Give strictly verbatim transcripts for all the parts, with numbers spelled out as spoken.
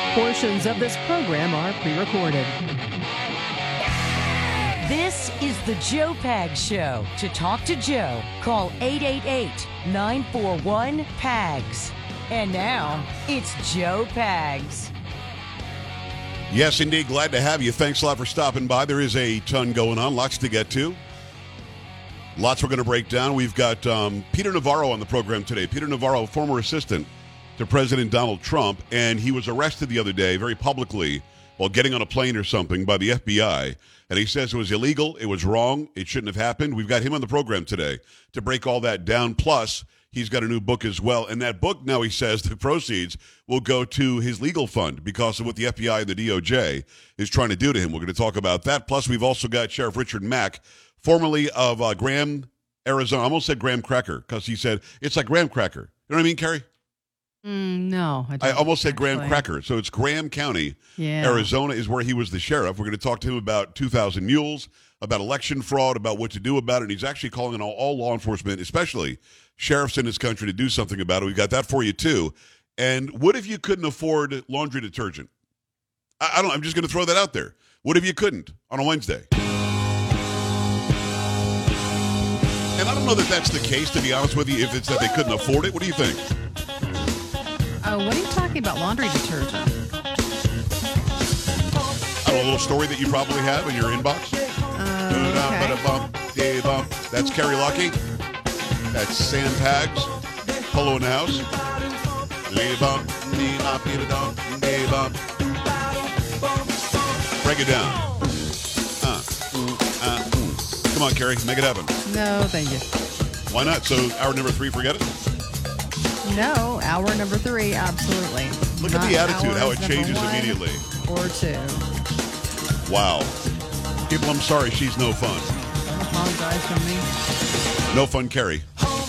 Portions of this program are pre-recorded. This is the Joe Pags Show. To talk to Joe, call eight eight eight, nine four one, P A G S. And now, it's Joe Pags. Yes, indeed. Glad to have you. Thanks a lot for stopping by. There is a ton going on, lots to get to. Lots we're going to break down. We've got um, Peter Navarro on the program today. Peter Navarro, former assistant to President Donald Trump, and he was arrested the other day very publicly while getting on a plane or something by the F B I. And he says it was illegal, it was wrong, it shouldn't have happened. We've got him on the program today to break all that down. Plus, he's got a new book as well. And that book, now he says, the proceeds will go to his legal fund because of what the F B I and the D O J is trying to do to him. We're going to talk about that. Plus, we've also got Sheriff Richard Mack, formerly of uh, Graham, Arizona. I almost said Graham Cracker because he said it's like Graham Cracker. You know what I mean, Carrie? Mm, no, I, don't, I almost said Graham actually. Cracker. So it's Graham County, Yeah. Arizona is where he was the sheriff. We're going to talk to him about two thousand mules, about election fraud, about what to do about it. And he's actually calling on all, all law enforcement, especially sheriffs in this country, to do something about it. We've got that for you, too. And what if you couldn't afford laundry detergent? I, I don't. I'm just going to throw that out there. What if you couldn't on a Wednesday? And I don't know that that's the case, to be honest with you, if it's that they couldn't afford it. What do you think? Oh, what are you talking about? Laundry detergent? I don't know, a little story that you probably have in your inbox. Uh, okay. That's Carrie Lucky. That's Sam Pags. Polo in the house. Break it down. Uh, uh, mm. Come on, Carrie, make it happen. No, thank you. Why not? So hour number three, forget it? No, hour number three, absolutely. Look Not at the attitude, how it hours number changes one immediately. Or two. Wow. People, I'm sorry, she's no fun. Don't apologize for me. No fun, Carrie.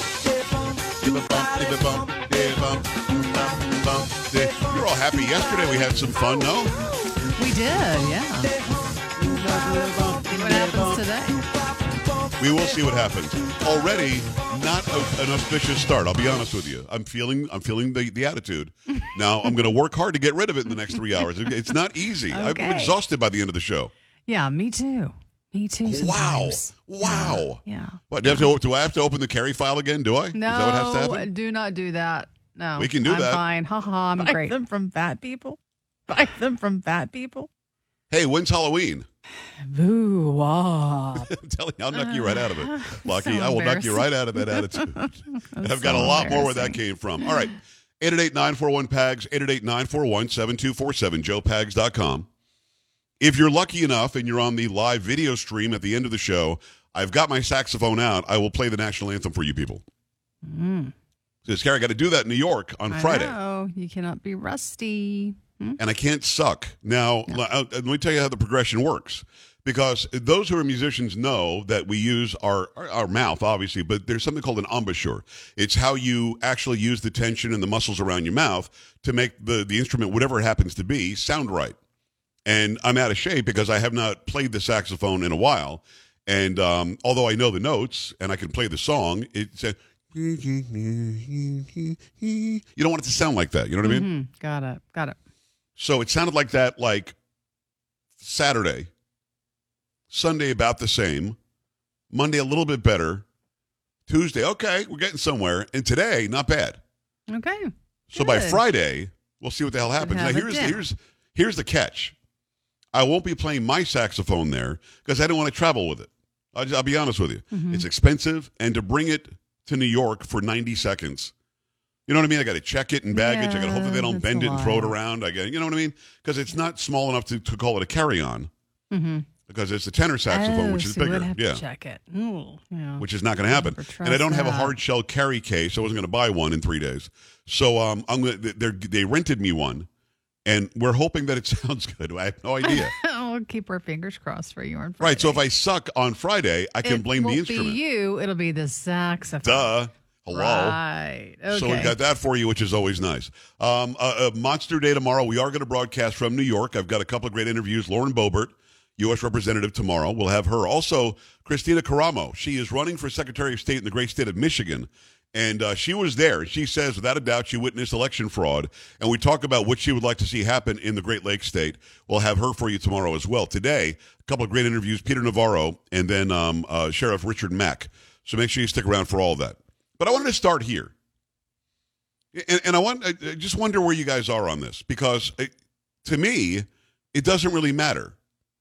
You're all happy. Yesterday we had some fun, no? We did, yeah. See what happens today. We will see what happens. Already, not a, an auspicious start. I'll be honest with you. I'm feeling, I'm feeling the, the attitude. Now I'm going to work hard to get rid of it in the next three hours. It's not easy. Okay. I'm exhausted by the end of the show. Yeah, me too. Me too. Sometimes. Wow! Wow! Yeah. What? Do I, have to, do I have to open the Carrie file again? Do I? No, Is that what has to happen? do not do that. No, We can do I'm that. Fine. Ha ha. I'm Buy great. them from fat people. Buy them from fat people. Hey, when's Halloween? Boo wah. I'm telling you, I'll knock you right out of it, Lucky. So I will knock you embarrassing. right out of that attitude. And I've got so a lot more where that embarrassing. came from. All right. eight eight eight, nine four one, P A G S, eight eight eight, nine four one, seven two four seven, joe pags dot com. If you're lucky enough and you're on the live video stream at the end of the show, I've got my saxophone out. I will play the national anthem for you people. Mm. Says, Carrie, I got to do that in New York on I Friday. know. You cannot be rusty. Hmm? And I can't suck. Now, No. l- uh, let me tell you how the progression works. Because those who are musicians know that we use our, our, our mouth, obviously, but there's something called an embouchure. It's how you actually use the tension and the muscles around your mouth to make the, the instrument, whatever it happens to be, sound right. And I'm out of shape because I have not played the saxophone in a while. And um, although I know the notes and I can play the song, it's a, you don't want it to sound like that. You know what I mean? Mhm. Got it. Got it. So it sounded like that like Saturday. Sunday about the same. Monday a little bit better. Tuesday, okay, we're getting somewhere. And today, not bad. Okay. So by Good. Friday, we'll see what the hell happens. Now have a here's dip. here's here's the catch. I won't be playing my saxophone there because I don't want to travel with it. I'll, just, I'll be honest with you. Mhm. It's expensive, and to bring it to New York for ninety seconds, you know what I mean? I got to check it in baggage. I got to hope that they don't Yeah, bend that's it a and throw it lot. around. I got, you know what I mean? Because it's not small enough to, to call it a carry-on. Mm-hmm. Because it's a tenor saxophone, oh, which is so we bigger, would have yeah, to check it. Ooh, yeah. which is not going to happen. Never And I don't trust have a that. hard shell carry case, so I wasn't going to buy one in three days. So um, I'm gonna, they they rented me one, and we're hoping that it sounds good. I have no idea. We'll keep our fingers crossed for you on Friday. Right. So if I suck on Friday, I can it blame the won't instrument. be you. It'll be the saxophone. Duh. Hello. Right. Okay. So we got that for you, which is always nice. Um, a, a monster day tomorrow. We are going to broadcast from New York. I've got a couple of great interviews. Lauren Boebert, U S representative tomorrow. We'll have her. Also, Christina Caramo. She is running for Secretary of State in the great state of Michigan. And uh, she was there. She says, without a doubt, she witnessed election fraud. And we talk about what she would like to see happen in the Great Lakes state. We'll have her for you tomorrow as well. Today, a couple of great interviews, Peter Navarro and then um, uh, Sheriff Richard Mack. So make sure you stick around for all of that. But I wanted to start here. And, and I want I just wonder where you guys are on this. Because it, to me, it doesn't really matter.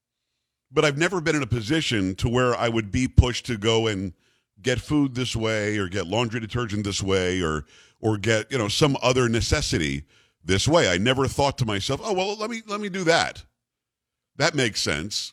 But I've never been in a position to where I would be pushed to go and get food this way or get laundry detergent this way or or get, you know, some other necessity this way. I never thought to myself, oh, well, let me let me do that. That makes sense.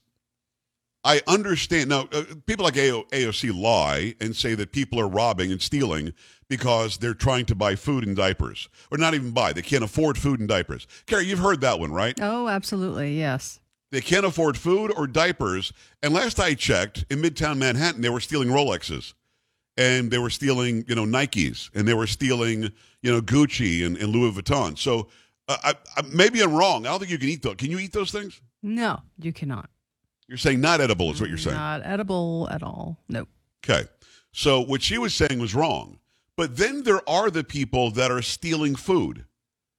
I understand. Now, uh, people like A O C lie and say that people are robbing and stealing because they're trying to buy food and diapers. Or not even buy. They can't afford food and diapers. Carrie, you've heard that one, right? Oh, absolutely. Yes. They can't afford food or diapers. And last I checked, in Midtown Manhattan, they were stealing Rolexes. And they were stealing, you know, Nikes. And they were stealing, you know, Gucci and, and Louis Vuitton. So uh, I, I, maybe I'm wrong. I don't think you can eat those. Can you eat those things? No, you cannot. You're saying not edible is what you're saying. Not edible at all. Nope. Okay. So what she was saying was wrong. But then there are the people that are stealing food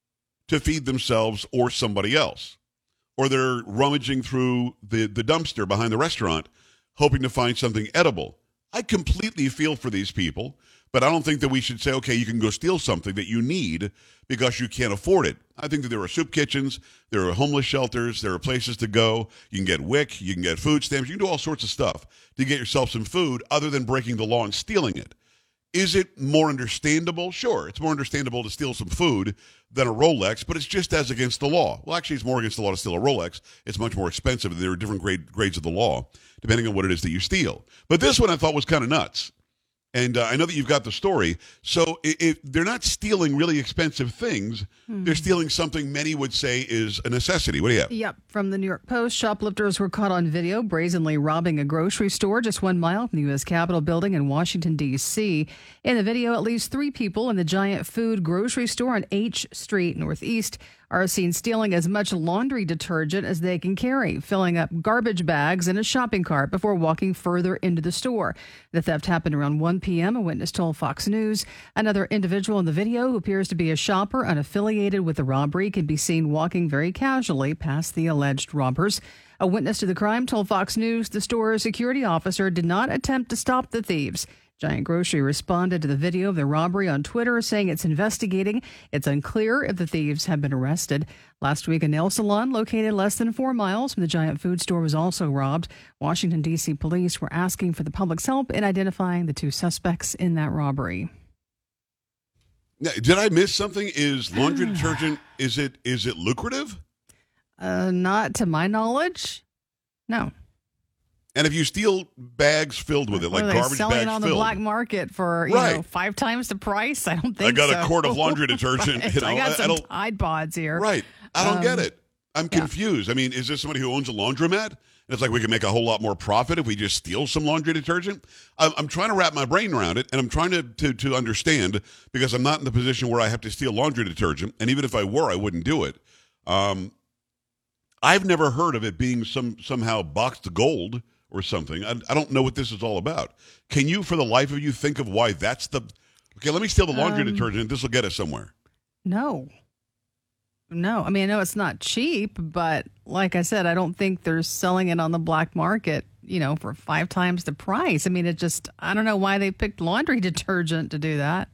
to feed themselves or somebody else. Or they're rummaging through the, the dumpster behind the restaurant, hoping to find something edible. I completely feel for these people, but I don't think that we should say, okay, you can go steal something that you need because you can't afford it. I think that there are soup kitchens, there are homeless shelters, there are places to go. You can get WIC, you can get food stamps, you can do all sorts of stuff to get yourself some food other than breaking the law and stealing it. Is it more understandable? Sure, it's more understandable to steal some food than a Rolex, but it's just as against the law. Well, actually, it's more against the law to steal a Rolex. It's much more expensive, and there are different grade, grades of the law, depending on what it is that you steal. But this one I thought was kind of nuts. And uh, I know that you've got the story. So if, if they're not stealing really expensive things, hmm. they're stealing something many would say is a necessity. What do you have? Yep. From the New York Post, shoplifters were caught on video brazenly robbing a grocery store just one mile from the U S Capitol building in Washington, D C. In the video, at least three people in the giant food grocery store on H Street Northeast are seen stealing as much laundry detergent as they can carry, filling up garbage bags in a shopping cart before walking further into the store. The theft happened around one p.m., a witness told Fox News. Another individual in the video, who appears to be a shopper unaffiliated with the robbery, can be seen walking very casually past the alleged robbers. A witness to the crime told Fox News the store's security officer did not attempt to stop the thieves. Giant Grocery responded to the video of the robbery on Twitter, saying it's investigating. It's unclear if the thieves have been arrested. Last week, a nail salon located less than four miles from the giant food store was also robbed. Washington, D C police were asking for the public's help in identifying the two suspects in that robbery. Now, did I miss something? Is laundry detergent, is it is it lucrative? Uh, not to my knowledge. No. And if you steal bags filled with it, like what are they garbage selling bags it on filled, the black market for you right. know five times the price? I don't think I got so. a quart of laundry detergent. Right. You know, I got I, some I don't, Tide Pods here. Right. I don't um, get it. I'm yeah. confused. I mean, is this somebody who owns a laundromat? And it's like we can make a whole lot more profit if we just steal some laundry detergent? I'm, I'm trying to wrap my brain around it, and I'm trying to, to, to understand because I'm not in the position where I have to steal laundry detergent, and even if I were, I wouldn't do it. Um, I've never heard of it being some somehow boxed gold or something. I, I don't know what this is all about. Can you, for the life of you, think of why that's the... Okay, let me steal the laundry um, detergent. This will get us somewhere. No. No. I mean, I know it's not cheap, but like I said, I don't think they're selling it on the black market, you know, for five times the price. I mean, it just... I don't know why they picked laundry detergent to do that.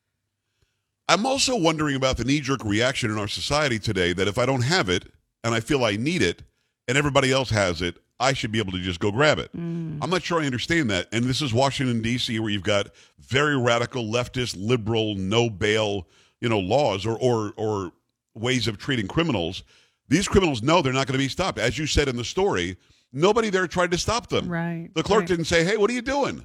I'm also wondering about the knee-jerk reaction in our society today that if I don't have it and I feel I need it and everybody else has it, I should be able to just go grab it. Mm. I'm not sure I understand that. And this is Washington, D C, where you've got very radical, leftist, liberal, no bail, you know, laws or or or ways of treating criminals. These criminals know they're not going to be stopped. As you said in the story, nobody there tried to stop them. Right. The clerk right. didn't say, hey, what are you doing?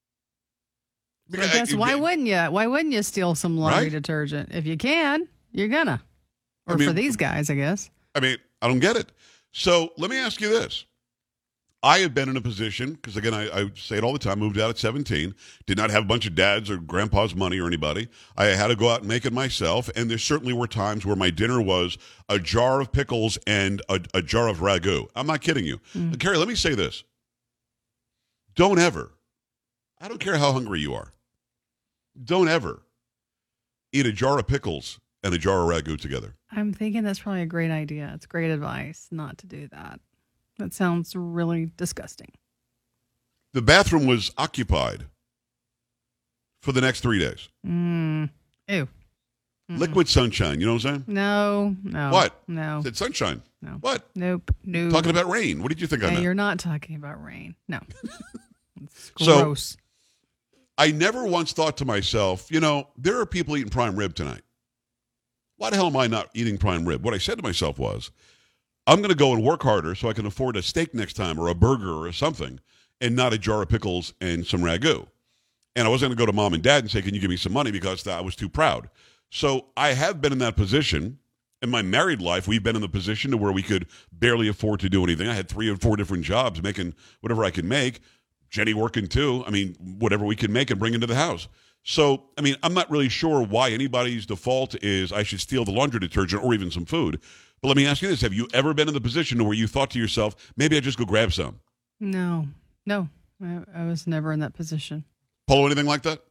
I guess why wouldn't you? Why wouldn't you steal some laundry right? detergent? If you can, you're gonna. Or I mean, for these guys, I guess. I mean, I don't get it. So let me ask you this. I have been in a position, because again, I, I say it all the time, moved out at seventeen, did not have a bunch of dad's or grandpa's money or anybody. I had to go out and make it myself, and there certainly were times where my dinner was a jar of pickles and a, a jar of ragu. I'm not kidding you. Mm. Carrie, let me say this. Don't ever, I don't care how hungry you are, don't ever eat a jar of pickles and a jar of ragu together. I'm thinking that's probably a great idea. It's great advice not to do that. That sounds really disgusting. The bathroom was occupied for the next three days. Mm. Ew. Mm-mm. Liquid sunshine. You know what I'm saying? No, no. What? No. I said sunshine. No. What? Nope. No. Talking about rain. What did you think I Hey, meant? you're not talking about rain. No. It's So- gross. I never once thought to myself, you know, there are people eating prime rib tonight. Why the hell am I not eating prime rib? What I said to myself was, I'm going to go and work harder so I can afford a steak next time or a burger or something and not a jar of pickles and some ragu. And I wasn't going to go to mom and dad and say, can you give me some money, because I was too proud. So I have been in that position. In my married life, we've been in the position to where we could barely afford to do anything. I had three or four different jobs making whatever I could make. Jenny working too. I mean, whatever we can make and bring into the house. So, I mean, I'm not really sure why anybody's default is I should steal the laundry detergent or even some food. But let me ask you this. Have you ever been in the position where you thought to yourself, maybe I just go grab some? No. No. I, I was never in that position. Polo, anything like that?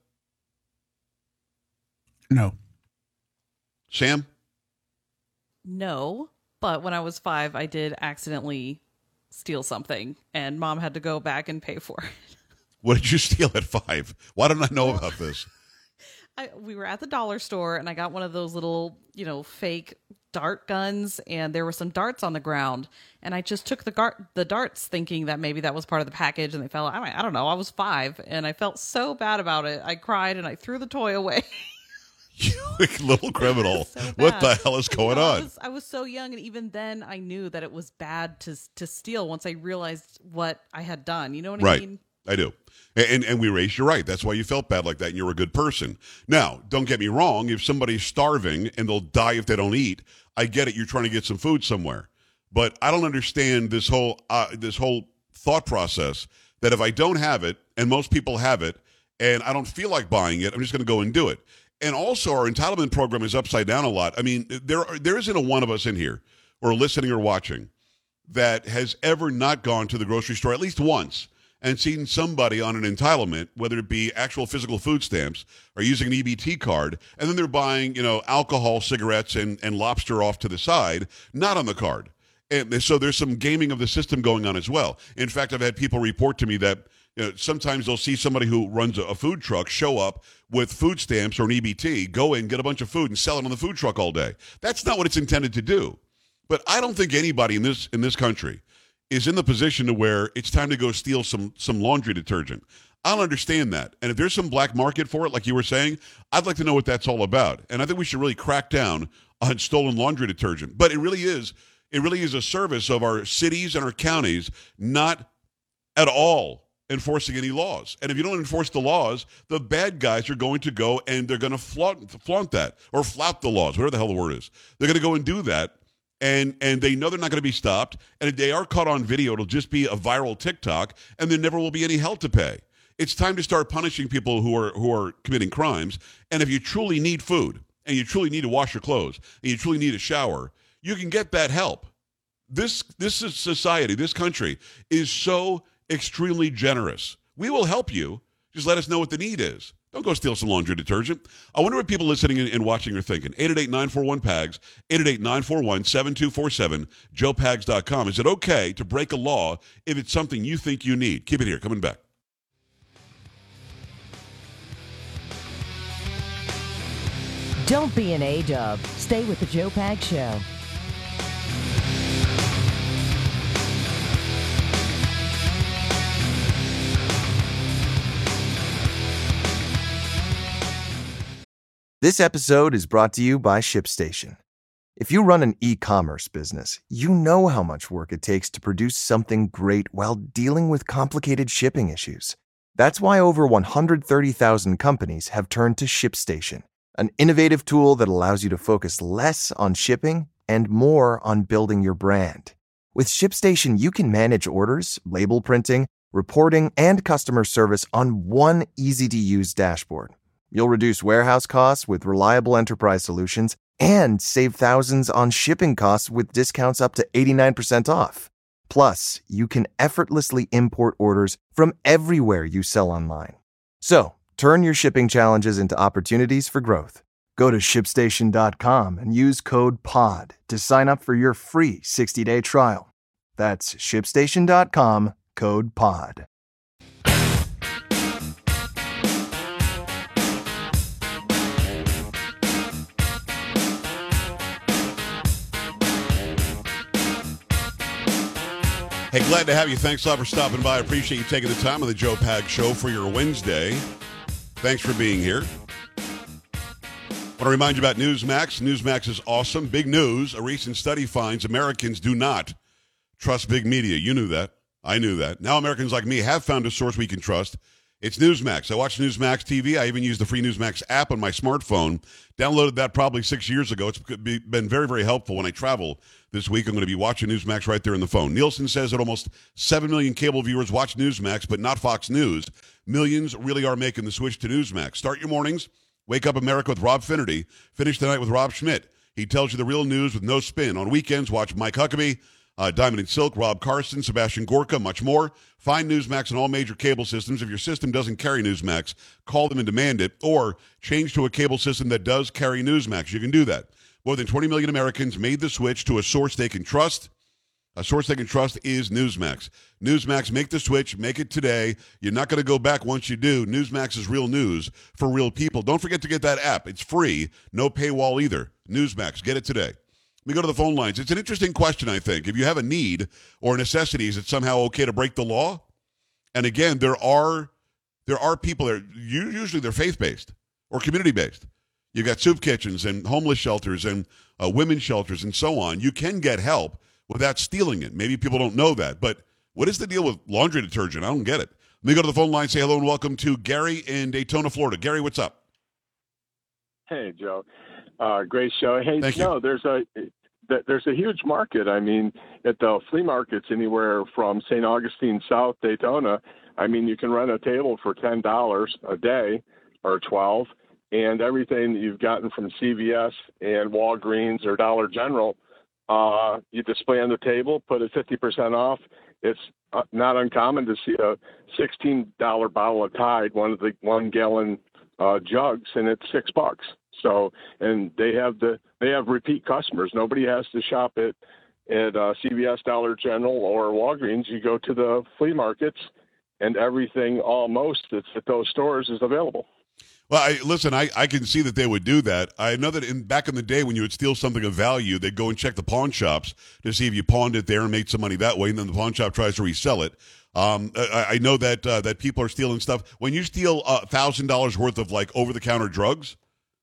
No. Sam? No, but when I was five, I did accidentally steal something, and mom had to go back and pay for it. What did you steal at five? Why don't I know about this? I, we were at the dollar store, and I got one of those little, you know, fake dart guns, and there were some darts on the ground, and I just took the gar- the darts thinking that maybe that was part of the package, and they fell. I, mean, I don't know. I was five, and I felt so bad about it. I cried, and I threw the toy away. You little criminal. So What the bad. hell is You going know, I on? was, I was so young, and even then I knew that it was bad to to steal once I realized what I had done. You know what I Right. mean? I do. And, and and we raised you right. That's why you felt bad like that, and you're a good person. Now, don't get me wrong. If somebody's starving and they'll die if they don't eat, I get it. You're trying to get some food somewhere. But I don't understand this whole uh, this whole thought process that if I don't have it, and most people have it, and I don't feel like buying it, I'm just going to go and do it. And also, our entitlement program is upside down a lot. I mean, there are, there isn't a one of us in here, or listening or watching, that has ever not gone to the grocery store at least once and seen somebody on an entitlement, whether it be actual physical food stamps or using an E B T card, and then they're buying, you know, alcohol, cigarettes, and, and lobster off to the side, not on the card. And so there's some gaming of the system going on as well. In fact, I've had people report to me that, you know, sometimes they'll see somebody who runs a, a food truck show up with food stamps or an E B T, go in, get a bunch of food, and sell it on the food truck all day. That's not what it's intended to do. But I don't think anybody in this in this country is in the position to where it's time to go steal some some laundry detergent. I don't understand that. And if there's some black market for it, like you were saying, I'd like to know what that's all about. And I think we should really crack down on stolen laundry detergent. But it really is, it really is a service of our cities and our counties, not at all enforcing any laws. And if you don't enforce the laws, the bad guys are going to go and they're going to flaunt, flaunt that or flout the laws, whatever the hell the word is. They're going to go and do that. And and they know they're not going to be stopped. And if they are caught on video, it'll just be a viral TikTok, and there never will be any hell to pay. It's time to start punishing people who are who are committing crimes. And if you truly need food, and you truly need to wash your clothes, and you truly need a shower, you can get that help. This this is society, this country is so extremely generous. We will help you. Just let us know what the need is. Don't go steal some laundry detergent. I wonder what people listening and watching are thinking. eight eight eight, nine four one, P A G S, eight eight eight, nine four one, seven two four seven, joe pags dot com. Is it okay to break a law if it's something you think you need? Keep it here. Coming back. Don't be an A-dub. Stay with the Joe Pags Show. This episode is brought to you by ShipStation. If you run an e-commerce business, you know how much work it takes to produce something great while dealing with complicated shipping issues. That's why over one hundred thirty thousand companies have turned to ShipStation, an innovative tool that allows you to focus less on shipping and more on building your brand. With ShipStation, you can manage orders, label printing, reporting, and customer service on one easy-to-use dashboard. You'll reduce warehouse costs with reliable enterprise solutions and save thousands on shipping costs with discounts up to eighty-nine percent off. Plus, you can effortlessly import orders from everywhere you sell online. So, Turn your shipping challenges into opportunities for growth. Go to ship station dot com and use code P O D to sign up for your free sixty-day trial. That's ship station dot com, code P O D. Hey, glad to have you. Thanks a lot for stopping by. I appreciate you taking the time on the Joe Pag Show for your Wednesday. Thanks for being here. Want to remind you about Newsmax. Newsmax is awesome. Big news. A recent study finds Americans do not trust big media. You knew that. I knew that. Now Americans like me have found a source we can trust. It's Newsmax. I watch Newsmax T V. I even use the free Newsmax app on my smartphone. Downloaded that probably six years ago. It's been very, very helpful when I travel this week. I'm going to be watching Newsmax right there in the phone. Nielsen says that almost seven million cable viewers watch Newsmax, but not Fox News. Millions really are making the switch to Newsmax. Start your mornings. Wake Up America with Rob Finnerty. Finish the night with Rob Schmidt. He tells you the real news with no spin. On weekends, watch Mike Huckabee, uh, Diamond and Silk, Rob Carson, Sebastian Gorka, much more. Find Newsmax on all major cable systems. If your system doesn't carry Newsmax, call them and demand it, or change to a cable system that does carry Newsmax. You can do that. More than twenty million Americans made the switch to a source they can trust. A source they can trust is Newsmax. Newsmax, make the switch. Make it today. You're not going to go back once you do. Newsmax is real news for real people. Don't forget to get that app. It's free. No paywall either. Newsmax. Get it today. Let me go to the phone lines. It's an interesting question, I think. If you have a need or a necessity, is it somehow okay to break the law? And again, there are there are people that are, usually they're faith-based or community-based. You've got soup kitchens and homeless shelters and uh, women's shelters and so on. You can get help without stealing it. Maybe people don't know that. But what is the deal with laundry detergent? I don't get it. Let me go to the phone line, say hello and welcome to Gary in Daytona, Florida. Gary, what's up? Hey, Joe. Uh, great show. Hey, Thank you. no, there's a there's a huge market. I mean, at the flea markets anywhere from Saint Augustine South, Daytona, I mean, you can rent a table for ten dollars a day or twelve dollars, and everything that you've gotten from C V S and Walgreens or Dollar General, uh, you display on the table, put it fifty percent off. It's uh, not uncommon to see a sixteen dollars bottle of Tide, one of the one-gallon uh, jugs, and it's six bucks. So, and they have the they have repeat customers. Nobody has to shop at at uh, C V S, Dollar General, or Walgreens. You go to the flea markets, and everything almost that's at those stores is available. Well, I, listen, I, I can see that they would do that. I know that in, back in the day when you would steal something of value, they'd go and check the pawn shops to see if you pawned it there and made some money that way, and then the pawn shop tries to resell it. Um, I, I know that uh, that people are stealing stuff. When you steal a one thousand dollars worth of, like, over-the-counter drugs,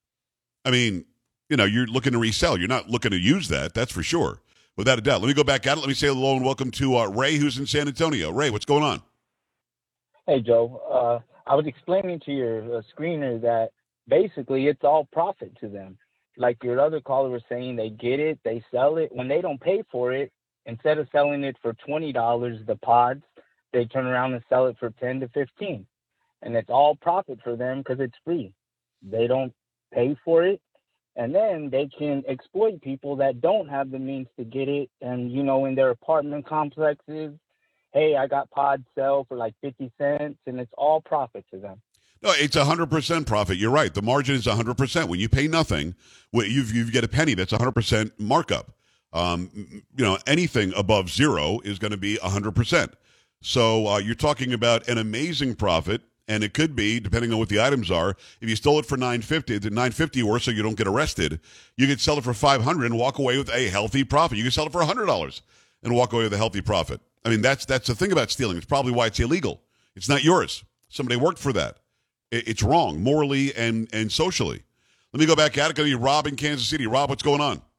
I mean, you know, you're looking to resell. You're not looking to use that, that's for sure, without a doubt. Let me go back at it. Let me say hello and welcome to uh, Ray, who's in San Antonio. Ray, what's going on? Hey, Joe. Uh, I was explaining to your uh, screener that basically it's all profit to them. Like your other caller was saying, they get it, they sell it. When they don't pay for it, instead of selling it for twenty dollars, the pods, they turn around and sell it for ten to fifteen. And it's all profit for them because it's free. They don't pay for it. And then they can exploit people that don't have the means to get it. And, you know, in their apartment complexes, hey, I got pods sell for like fifty cents, and it's all profit to them. No, it's one hundred percent profit. You're right. The margin is one hundred percent. When you pay nothing, you you get a penny. That's one hundred percent markup. Um, you know, anything above zero is going to be one hundred percent. So uh, you're talking about an amazing profit, and it could be, depending on what the items are, if you stole it for nine fifty, the nine fifty or so you don't get arrested, you could sell it for five hundred and walk away with a healthy profit. You could sell it for one hundred dollars and walk away with a healthy profit. I mean, that's that's the thing about stealing. It's probably why it's illegal. It's not yours. Somebody worked for that. It's wrong, morally and, and socially. Let me go back at it. Go to Rob in Kansas City. Rob, what's going on?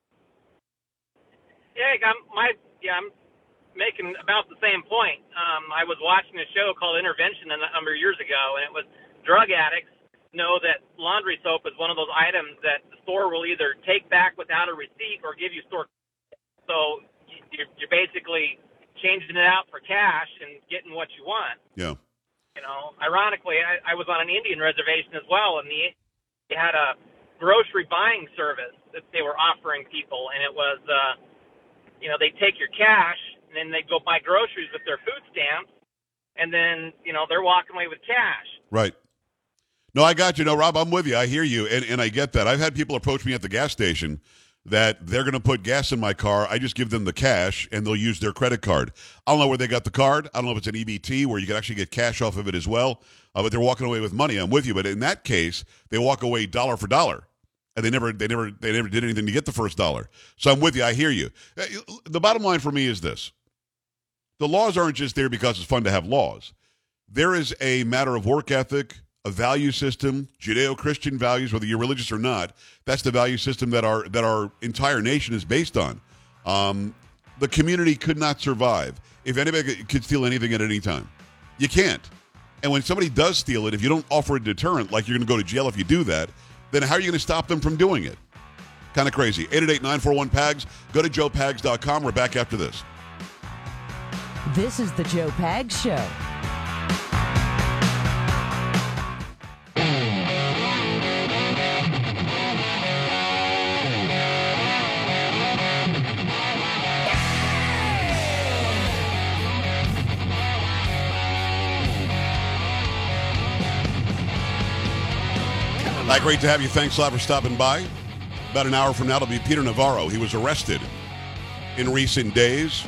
Yeah, I'm, my, yeah, I'm making about the same point. Um, I was watching a show called Intervention a number of years ago, and it was drug addicts know that laundry soap is one of those items that the store will either take back without a receipt or give you store. So you're, you're basically changing it out for cash and getting what you want. Yeah. You know, ironically, I, I was on an Indian reservation as well, and the, they had a grocery buying service that they were offering people, and it was, uh, you know, they take your cash, and then they go buy groceries with their food stamps, and then, you know, they're walking away with cash. Right. No, I got you. No, Rob, I'm with you. I hear you, and, and I get that. I've had people approach me at the gas station that they're going to put gas in my car. I just give them the cash, and they'll use their credit card. I don't know where they got the card. I don't know if it's an E B T where you can actually get cash off of it as well, uh, but they're walking away with money. I'm with you, but in that case, they walk away dollar for dollar, and they never, they never, they never did anything to get the first dollar. So I'm with you. I hear you. The bottom line for me is this: the laws aren't just there because it's fun to have laws. There is a matter of work ethic, a value system, Judeo-Christian values, whether you're religious or not. That's the value system that our that our entire nation is based on. Um, the community could not survive if anybody could steal anything at any time. You can't. And when somebody does steal it, if you don't offer a deterrent, like you're going to go to jail if you do that, then how are you going to stop them from doing it? Kind of crazy. eight eight eight, nine four one, P A G S. Go to joe pags dot com. We're back after this. This is the Joe Pags Show. Hi, great to have you. Thanks a lot for stopping by. About an hour from now, it'll be Peter Navarro. He was arrested in recent days.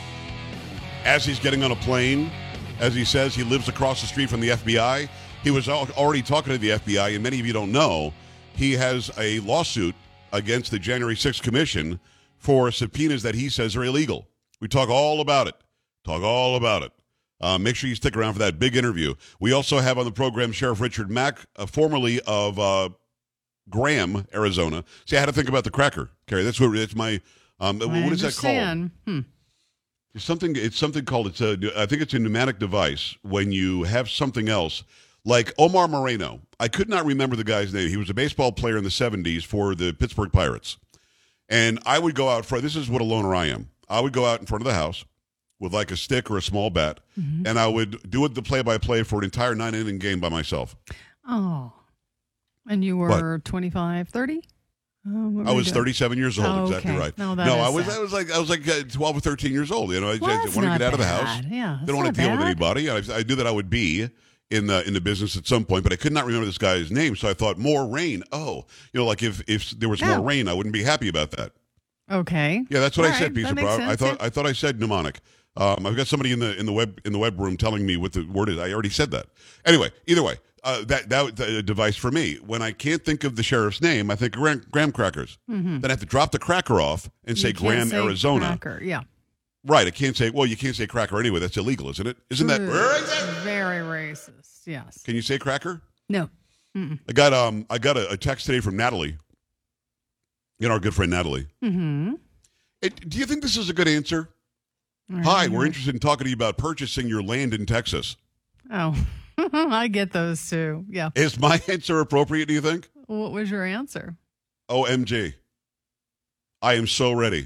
As he's getting on a plane, as he says, he lives across the street from the F B I. He was al- already talking to the F B I, and many of you don't know, he has a lawsuit against the January sixth Commission for subpoenas that he says are illegal. We talk all about it. Talk all about it. Uh, make sure you stick around for that big interview. We also have on the program Sheriff Richard Mack, uh, formerly of uh, Graham, Arizona. See, I had to think about the cracker, Carrie. That's what it's my. Um, I what is that called? understand. Hmm. It's something. It's something called. It's a. I think it's a pneumatic device when you have something else, like Omar Moreno. I could not remember the guy's name. He was a baseball player in the seventies for the Pittsburgh Pirates, and I would go out for. This is what a loner I am. I would go out in front of the house with like a stick or a small bat, mm-hmm. and I would do it the play-by-play for an entire nine-inning game by myself. Oh, and you were twenty-five, thirty? Oh, I was thirty-seven years old. Oh, exactly okay. right. No, that no is I was. sad. I was like. I was like uh, twelve or thirteen years old. You know, I, Well, I that's wanted to not get out of the bad. house. Yeah, Didn't that's want to not deal with bad. anybody. I, I knew that I would be in the in the business at some point, but I could not remember this guy's name. So I thought, more rain. Oh, you know, like if if there was No. more rain, I wouldn't be happy about that. Okay. Yeah, that's what All I said, right, piece that of makes bro. I sense, thought yeah. I thought I said mnemonic. Um, I've got somebody in the in the web in the web room telling me what the word is. I already said that. Anyway, either way, uh, that that was a device for me. When I can't think of the sheriff's name, I think graham, graham crackers. Mm-hmm. Then I have to drop the cracker off and say You can't Graham, say Arizona. Cracker. Yeah. Right. I can't say. Well, you can't say cracker anyway. That's illegal, isn't it? Isn't that? Very racist. Yes. Can you say cracker? No. I got um I got a, a text today from Natalie. You know, our good friend Natalie. Mm-hmm. It, do you think this is a good answer? Hi, we're interested in talking to you about purchasing your land in Texas. Oh, I get those too. Yeah. Is my answer appropriate, do you think? What was your answer? O M G. I am so ready.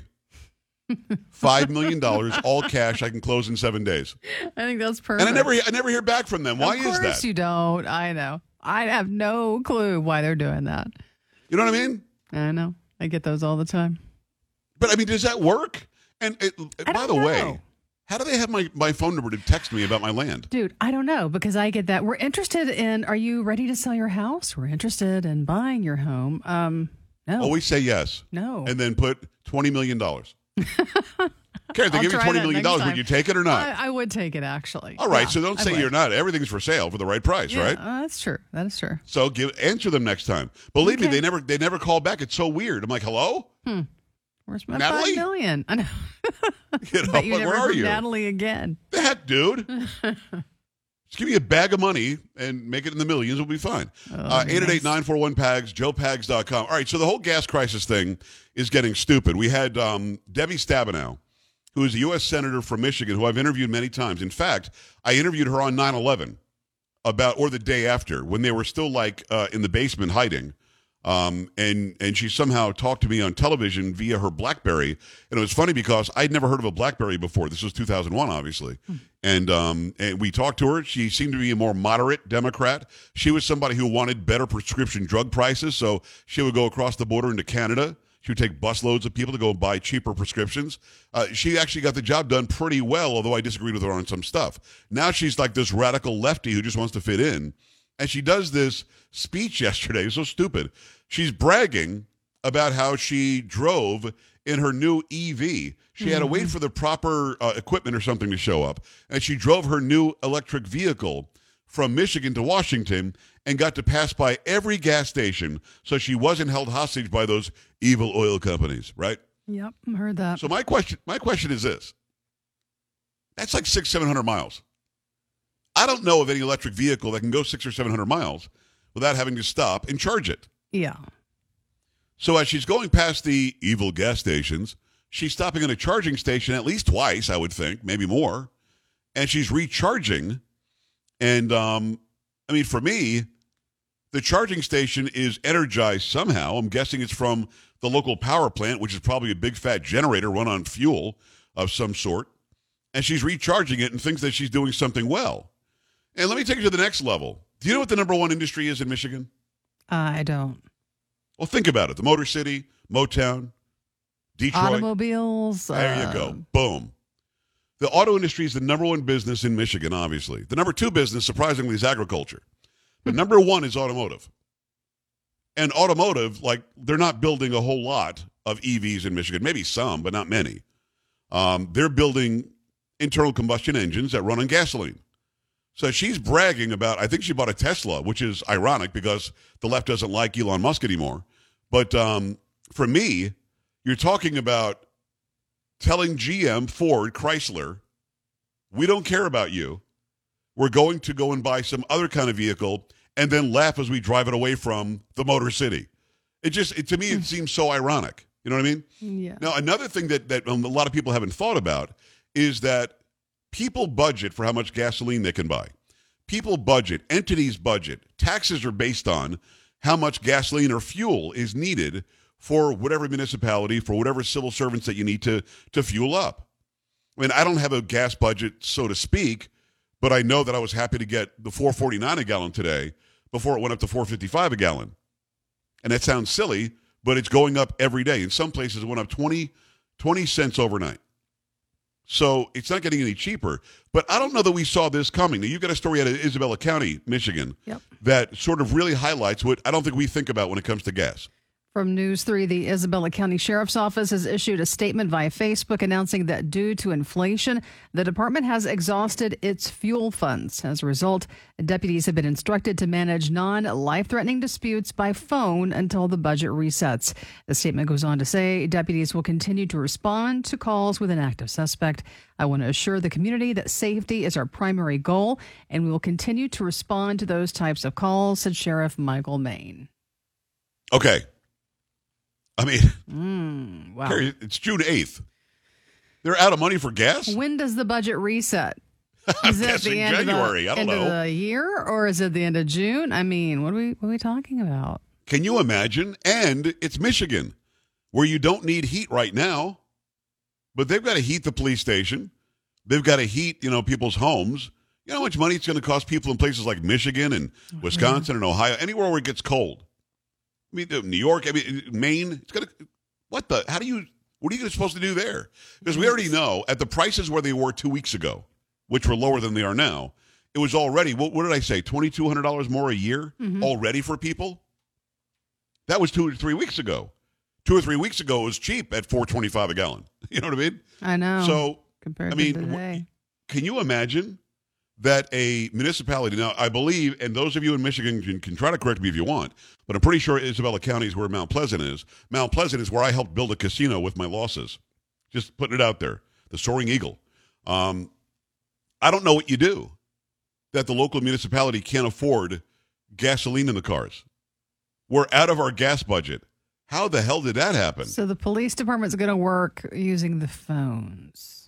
Five million dollars, all cash. I can close in seven days. I think that's perfect. And I never, I never hear back from them. Why of is course that? you don't. I know. I have no clue why they're doing that. You know what I mean? I know. I get those all the time. But I mean, does that work? And it, I by don't the know. way, how do they have my, my phone number to text me about my land? Dude, I don't know because I get that. We're interested in, are you ready to sell your house? We're interested in buying your home. Um, no. Always say yes. No. And then put twenty million dollars. Karen, they I'll give you try twenty that million next dollars. time. Would you take it or not? I, I would take it, actually. All right, Yeah, so don't I say would. you're not. Everything's for sale for the right price, Yeah, right? uh, that's true. That is true. So give answer them next time. Believe me, Okay. they never they never call back. It's so weird. I'm like, hello? Hmm. Where's my Natalie? five million? I know. You know, Bet you like, never where are heard you? Natalie again. The heck, dude? Just give me a bag of money and make it in the millions. We'll be fine. Uh, eight eight eight, nine four one, P A G S, joe pags dot com. All right, so the whole gas crisis thing is getting stupid. We had um, Debbie Stabenow, who is a U S senator from Michigan, who I've interviewed many times. In fact, I interviewed her on nine eleven, about, or the day after, when they were still like uh, in the basement hiding. Um, and, and she somehow talked to me on television via her BlackBerry. And it was funny because I'd never heard of a BlackBerry before. This was two thousand one, obviously. Hmm. And, um, and we talked to her. She seemed to be a more moderate Democrat. She was somebody who wanted better prescription drug prices. So she would go across the border into Canada. She would take busloads of people to go buy cheaper prescriptions. Uh, she actually got the job done pretty well, although I disagreed with her on some stuff. Now she's like this radical lefty who just wants to fit in. And she does this speech yesterday, so stupid. She's bragging about how she drove in her new E V. She mm-hmm. had to wait for the proper uh, equipment or something to show up, and she drove her new electric vehicle from Michigan to Washington and got to pass by every gas station so she wasn't held hostage by those evil oil companies, right? Yep, heard that. So my question, my question is this. That's like six, seven hundred miles. I don't know of any electric vehicle that can go six or seven hundred miles without having to stop and charge it. Yeah. So as she's going past the evil gas stations, she's stopping at a charging station at least twice, I would think, maybe more, and she's recharging. And um, I mean, for me, the charging station is energized somehow. I'm guessing it's from the local power plant, which is probably a big fat generator run on fuel of some sort. And she's recharging it and thinks that she's doing something well. And let me take you to the next level. Do you know what the number one industry is in Michigan? Uh, I don't. Well, think about it. The Motor City, Motown, Detroit. Automobiles. There uh, you go. Boom. The auto industry is the number one business in Michigan, obviously. The number two business, surprisingly, is agriculture. But number one is automotive. And automotive, like, they're not building a whole lot of E Vs in Michigan. Maybe some, but not many. Um, they're building internal combustion engines that run on gasoline. So she's bragging about, I think she bought a Tesla, which is ironic because the left doesn't like Elon Musk anymore. But um, for me, you're talking about telling G M, Ford, Chrysler, we don't care about you. We're going to go and buy some other kind of vehicle and then laugh as we drive it away from the Motor City. It just, it, to me, it seems so ironic. You know what I mean? Yeah. Now, another thing that, that um, a lot of people haven't thought about is that people budget for how much gasoline they can buy. People budget, entities budget. Taxes are based on how much gasoline or fuel is needed for whatever municipality, for whatever civil servants that you need to, to fuel up. I mean, I don't have a gas budget, so to speak, but I know that I was happy to get the four forty-nine a gallon today before it went up to four fifty-five a gallon. And that sounds silly, but it's going up every day. In some places, it went up twenty, twenty cents overnight. So it's not getting any cheaper. But I don't know that we saw this coming. Now, you've got a story out of Isabella County, Michigan, yep. that sort of really highlights what I don't think we think about when it comes to gas. From News three, the Isabella County Sheriff's Office has issued a statement via Facebook announcing that due to inflation, the department has exhausted its fuel funds. As a result, deputies have been instructed to manage non-life-threatening disputes by phone until the budget resets. The statement goes on to say deputies will continue to respond to calls with an active suspect. I want to assure the community that safety is our primary goal, and we will continue to respond to those types of calls, said Sheriff Michael Main. Okay. I mean, mm, wow. Carrie, it's June eighth. They're out of money for gas? When does the budget reset? Is it the end January. Of the, I don't end know. of the year, or is it the end of June? I mean, what are we what are we talking about? Can you imagine? And it's Michigan, where you don't need heat right now, but they've got to heat the police station. They've got to heat, you know, people's homes. You know how much money it's going to cost people in places like Michigan and Wisconsin and Ohio, anywhere where it gets cold. I mean, New York, I mean, Maine, it's going to, what the, how do you, what are you supposed to do there? Because we already know at the prices where they were two weeks ago, which were lower than they are now, it was already, what, what did I say, twenty-two hundred dollars more a year mm-hmm. already for people? That was two or three weeks ago. Two or three weeks ago, it was cheap at four twenty-five a gallon. You know what I mean? I know. So, compared I mean, to today. W- can you imagine that a municipality, now I believe, and those of you in Michigan can, can try to correct me if you want, but I'm pretty sure Isabella County is where Mount Pleasant is. Mount Pleasant is where I helped build a casino with my losses. Just putting it out there. The Soaring Eagle. Um, I don't know what you do that the local municipality can't afford gasoline in the cars. We're out of our gas budget. How the hell did that happen? So the police department's going to work using the phones.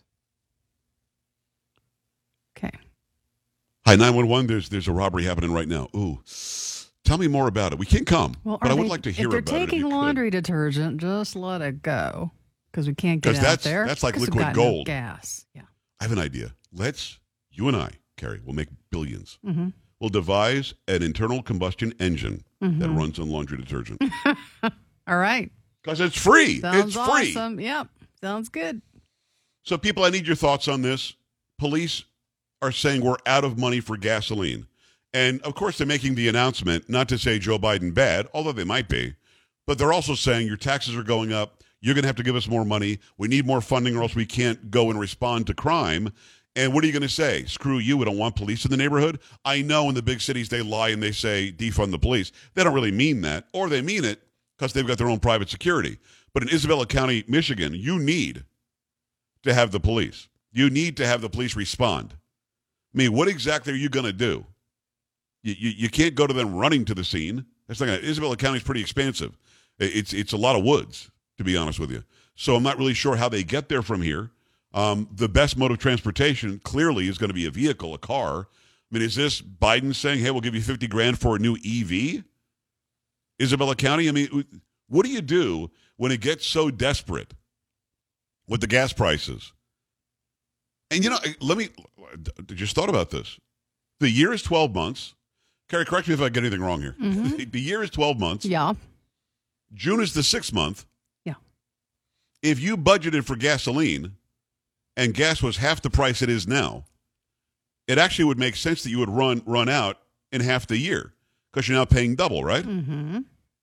Okay. Hi, nine one one, there's there's a robbery happening right now. Ooh. Tell me more about it. We can't come, well, but I would they, like to hear about it. If they're taking laundry could. detergent, just let it go because we can't get out that's, there. That's like liquid gold. No gas. Yeah. I have an idea. Let's, you and I, Carrie, we'll make billions. Mm-hmm. We'll devise an internal combustion engine mm-hmm. that runs on laundry detergent. All right. Because it's free. Sounds it's free. Awesome. Yep. Sounds good. So, people, I need your thoughts on this. Police are saying we're out of money for gasoline. And, of course, they're making the announcement, not to say Joe Biden bad, although they might be, but they're also saying your taxes are going up. You're going to have to give us more money. We need more funding or else we can't go and respond to crime. And what are you going to say? Screw you. We don't want police in the neighborhood. I know in the big cities they lie and they say defund the police. They don't really mean that, or they mean it because they've got their own private security. But in Isabella County, Michigan, you need to have the police. You need to have the police respond. I mean, what exactly are you going to do? You, you, you can't go to them running to the scene. That's not gonna, Isabella County is pretty expansive. It's, it's a lot of woods, to be honest with you. So I'm not really sure how they get there from here. Um, the best mode of transportation clearly is going to be a vehicle, a car. I mean, is this Biden saying, hey, we'll give you fifty grand for a new E V? Isabella County? I mean, what do you do when it gets so desperate with the gas prices? And, you know, let me, I just thought about this. The year is twelve months. Carrie, correct me if I get anything wrong here. Mm-hmm. The year is twelve months. Yeah. June is the sixth month. Yeah. If you budgeted for gasoline and gas was half the price it is now, it actually would make sense that you would run run out in half the year because you're now paying double, right? Mm-hmm.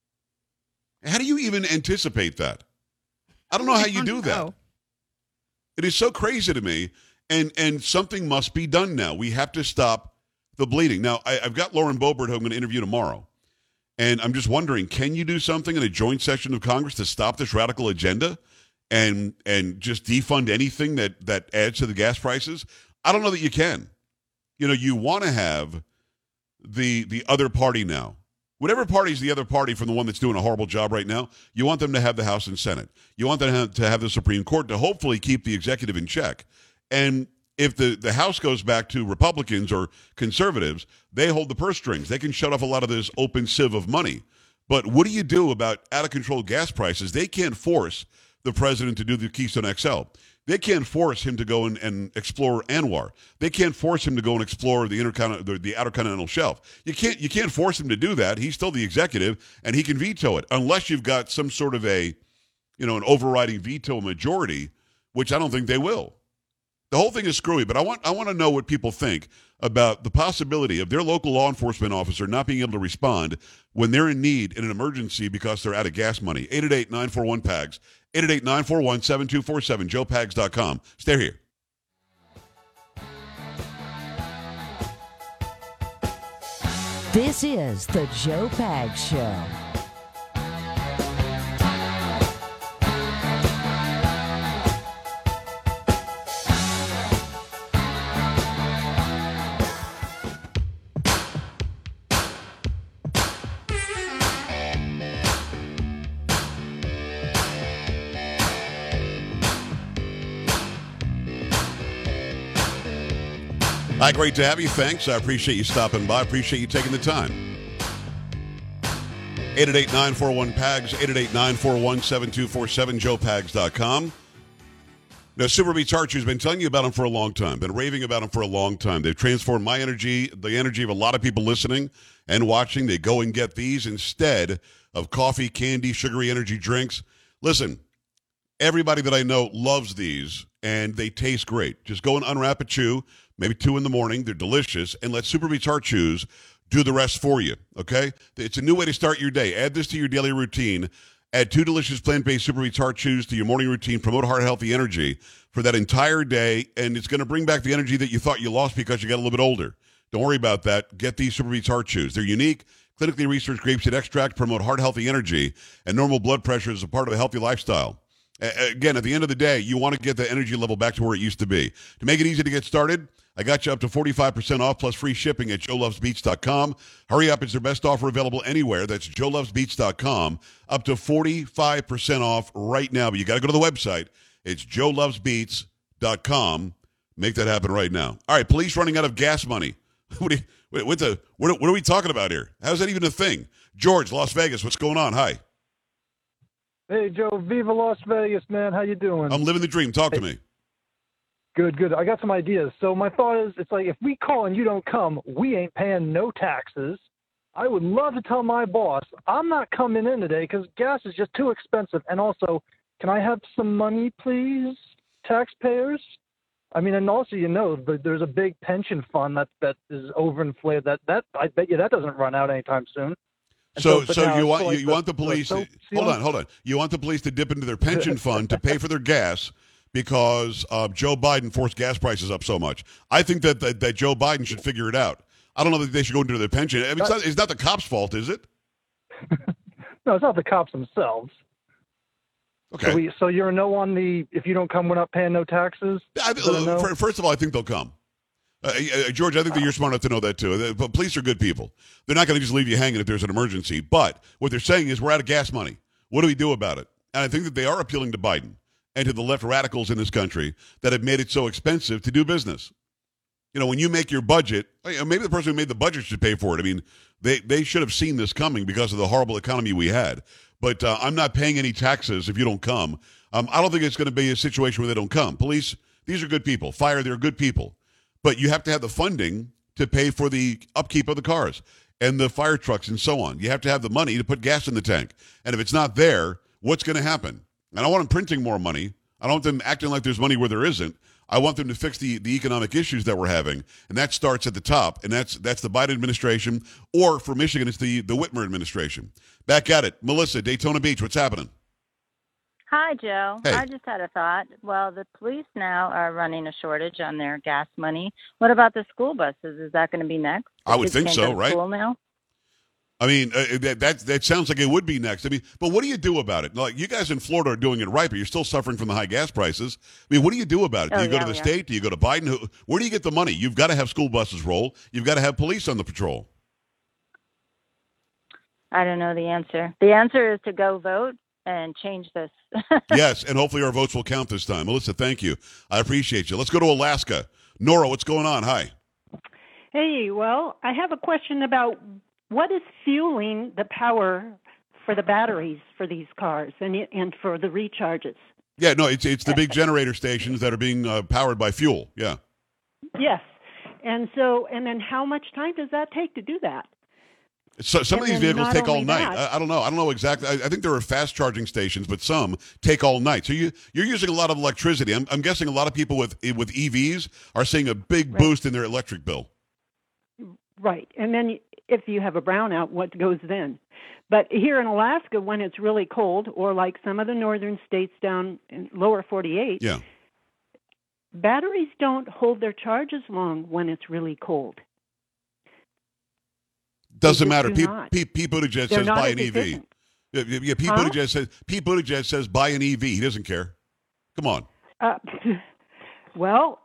How do you even anticipate that? I don't know how you do that. It is so crazy to me, and and something must be done now. We have to stop the bleeding. Now, I, I've got Lauren Boebert, who I'm going to interview tomorrow, and I'm just wondering, can you do something in a joint session of Congress to stop this radical agenda and and just defund anything that, that adds to the gas prices? I don't know that you can. You know, you want to have the the other party now. Whatever party is the other party from the one that's doing a horrible job right now, you want them to have the House and Senate. You want them to have, to have the Supreme Court to hopefully keep the executive in check. And if the, the House goes back to Republicans or conservatives, they hold the purse strings. They can shut off a lot of this open sieve of money. But what do you do about out-of-control gas prices? They can't force the president to do the Keystone X L. They can't force him to go and, and explore Anwar. They can't force him to go and explore the, intercon- the, the Outer Continental Shelf. You can't, you can't force him to do that. He's still the executive, and he can veto it, unless you've got some sort of a, you know, an overriding veto majority, which I don't think they will. The whole thing is screwy, but I want I want to know what people think about the possibility of their local law enforcement officer not being able to respond when they're in need in an emergency because they're out of gas money. eight eight eight, nine four one, P A G S, eight eight eight, nine four one, seven two four seven, joe pags dot com. Stay here. This is the Joe Pags Show. Hi, great to have you. Thanks. I appreciate you stopping by. I appreciate you taking the time. eight eight eight, nine four one, P A G S, eight eight eight, nine four one, seven two four seven, joe pags dot com. Now, Superbeats Archery has been telling you about them for a long time, been raving about them for a long time. They've transformed my energy, the energy of a lot of people listening and watching. They go and get these instead of coffee, candy, sugary energy drinks. Listen, everybody that I know loves these, and they taste great. Just go and unwrap a chew, maybe two in the morning. They're delicious, and let Superbeats Heart Chews do the rest for you, okay? It's a new way to start your day. Add this to your daily routine. Add two delicious plant-based Superbeats Heart Chews to your morning routine. Promote heart-healthy energy for that entire day, and it's going to bring back the energy that you thought you lost because you got a little bit older. Don't worry about that. Get these Superbeats Heart Chews. They're unique, clinically researched grapeseed extract, promote heart-healthy energy, and normal blood pressure is a part of a healthy lifestyle. Again, at the end of the day, you want to get the energy level back to where it used to be. To make it easy to get started, I got you up to forty-five percent off plus free shipping at joe loves beats dot com. Hurry up. It's their best offer available anywhere. That's joe loves beats dot com. Up to forty-five percent off right now. But you got to go to the website. It's joe loves beats dot com. Make that happen right now. All right, police running out of gas money. What, do you, what, the, what, what are we talking about here? How's that even a thing? George, Las Vegas, what's going on? Hi. Hey, Joe, Viva Las Vegas, man. How you doing? I'm living the dream. Talk to me. Good, good. I got some ideas. So my thought is, it's like if we call and you don't come, we ain't paying no taxes. I would love to tell my boss, I'm not coming in today because gas is just too expensive. And also, can I have some money, please, taxpayers? I mean, and also, you know, th- there's a big pension fund that, that is overinflated. That, that I bet you that doesn't run out anytime soon. And So, so, so, now you it's want like you, you the- want the the police? soap Hold seal? on, hold on. You want the police to dip into their pension fund to pay for their gas because uh, Joe Biden forced gas prices up so much. I think that, that that Joe Biden should figure it out. I don't know that they should go into their pension. I mean, it's not, it's not the cops' fault, is it? No, it's not the cops themselves. Okay. So, we, so you're a no on the if you don't come, we're not paying no taxes? I, Is that a no? fir- First of all, I think they'll come. Uh, uh, George, I think that you're smart enough to know that too. The, but police are good people. They're not going to just leave you hanging if there's an emergency. But what they're saying is we're out of gas money. What do we do about it? And I think that they are appealing to Biden and to the left radicals in this country that have made it so expensive to do business. You know, when you make your budget, maybe the person who made the budget should pay for it. I mean, they, they should have seen this coming because of the horrible economy we had. But uh, I'm not paying any taxes if you don't come. Um, I don't think it's going to be a situation where they don't come. Police, these are good people. Fire, they're good people. But you have to have the funding to pay for the upkeep of the cars and the fire trucks and so on. You have to have the money to put gas in the tank. And if it's not there, what's going to happen? I don't want them printing more money. I don't want them acting like there's money where there isn't. I want them to fix the, the economic issues that we're having, and that starts at the top, and that's that's the Biden administration, or for Michigan, it's the, the Whitmer administration. Back at it. Melissa, Daytona Beach, what's happening? Hi, Joe. Hey. I just had a thought. Well, the police now are running a shortage on their gas money. What about the school buses? Is that going to be next? I would Kids think can't so, go to right? School now? I mean, uh, that, that that sounds like it would be next. I mean, but what do you do about it? Like, you guys in Florida are doing it right, but you're still suffering from the high gas prices. I mean, what do you do about it? Do Oh, you go yeah, to the we are. state? Do you go to Biden? Who, where do you get the money? You've got to have school buses roll. You've got to have police on the patrol. I don't know the answer. The answer is to go vote and change this. Yes, and hopefully our votes will count this time. Melissa, thank you. I appreciate you. Let's go to Alaska. Nora, what's going on? Hi. Hey, well, I have a question about what is fueling the power for the batteries for these cars and and for the recharges. Yeah, no, it's it's the big generator stations that are being uh, powered by fuel. Yeah. Yes, and so and then how much time does that take to do that? So some of And these then vehicles not take all only night. that- I, I don't know. I don't know exactly. I, I think there are fast charging stations, but some take all night. So you you're using a lot of electricity. I'm, I'm guessing a lot of people with with E Vs are seeing a big Right. boost in their electric bill. Right, and then if you have a brownout, what goes then? But here in Alaska, when it's really cold, or like some of the northern states down in lower forty-eight, Yeah. batteries don't hold their charges long when it's really cold. Doesn't just matter. do Pete, not. Pete, Pete Buttigieg They're says not buy as an E V. efficient. Yeah, yeah, yeah, Pete Huh? Buttigieg says Pete Buttigieg says buy an E V. He doesn't care. Come on. Uh, well,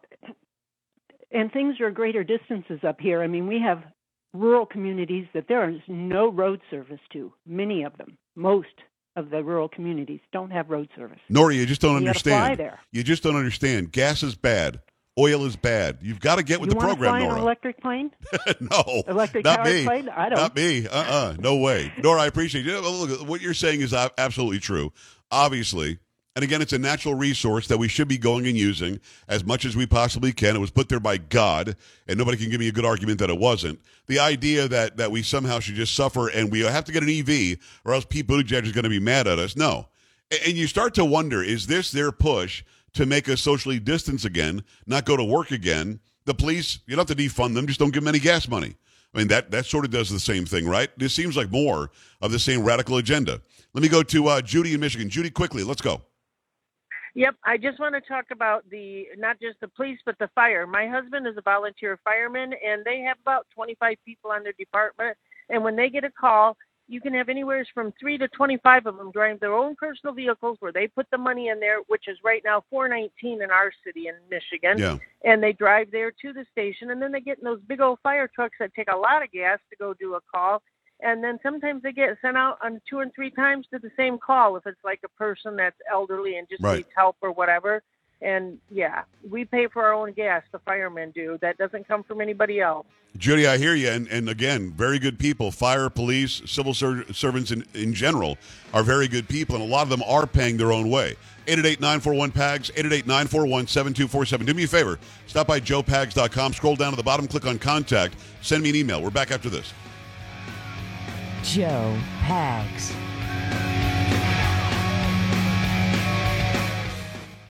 and things are greater distances up here. I mean, we have rural communities that there is no road service to. Many of them, most of the rural communities don't have road service. Nora, you just don't You gotta fly understand. there. You just don't understand. Gas is bad. Oil is bad. You've got to get with you the want program, to fly Nora. an electric plane? No, Electric not powered me. plane? I don't. Not me. Uh-uh. No way. Nora, I appreciate you. Look, what you're saying is a- absolutely true. Obviously. And again, it's a natural resource that we should be going and using as much as we possibly can. It was put there by God, and nobody can give me a good argument that it wasn't. The idea that, that we somehow should just suffer and we have to get an E V or else Pete Buttigieg is going to be mad at us. No. And, and you start to wonder, is this their push to make us socially distance again, not go to work again? The police, you don't have to defund them, just don't give them any gas money. I mean, that, that sort of does the same thing, right? This seems like more of the same radical agenda. Let me go to uh, Judy in Michigan. Judy, quickly, let's go. Yep, I just want to talk about the not just the police but the fire. My husband is a volunteer fireman, and they have about twenty-five people on their department. And when they get a call, you can have anywhere from three to twenty-five of them drive their own personal vehicles, where they put the money in there, which is right now four nineteen in our city in Michigan. Yeah. And they drive there to the station, and then they get in those big old fire trucks that take a lot of gas to go do a call. And then sometimes they get sent out on two and three times to the same call if it's like a person that's elderly and just Right. needs help or whatever. And, yeah, we pay for our own gas, the firemen do. That doesn't come from anybody else. Judy, I hear you. And, and again, very good people. Fire, police, civil ser- servants in, in general are very good people, and a lot of them are paying their own way. eight eight eight, nine four one, P A G S, eight eight eight, nine four one, seven two four seven. Do me a favor. Stop by joe pags dot com. Scroll down to the bottom, click on Contact. Send me an email. We're back after this. Joe Pags.